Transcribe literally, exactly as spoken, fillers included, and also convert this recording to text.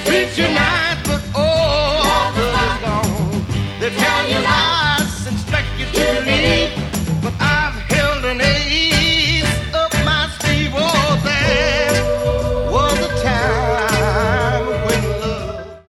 treat you nice, but oh, love is gone. They tell you lies.